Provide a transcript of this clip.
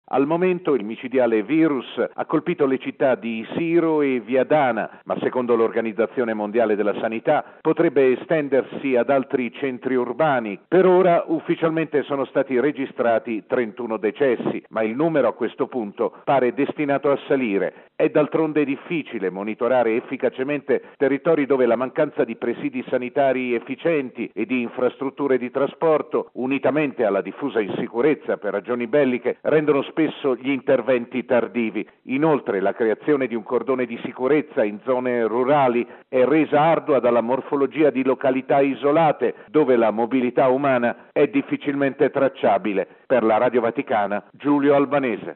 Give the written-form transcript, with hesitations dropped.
Al momento il micidiale virus ha colpito le città di Siro e Viadana, ma secondo l'Organizzazione Mondiale della Sanità potrebbe estendersi ad altri centri urbani. Per ora ufficialmente sono stati registrati 31 decessi, ma il numero a questo punto pare destinato a salire. È d'altronde difficile monitorare efficacemente territori dove la mancanza di presidi sanitari efficienti e di infrastrutture di trasporto, unitamente alla diffusa insicurezza per ragioni belliche, rendono spesso gli interventi tardivi. Inoltre la creazione di un cordone di sicurezza in zone rurali è resa ardua dalla morfologia di località isolate dove la mobilità umana è difficilmente tracciabile. Per la Radio Vaticana, Giulio Albanese.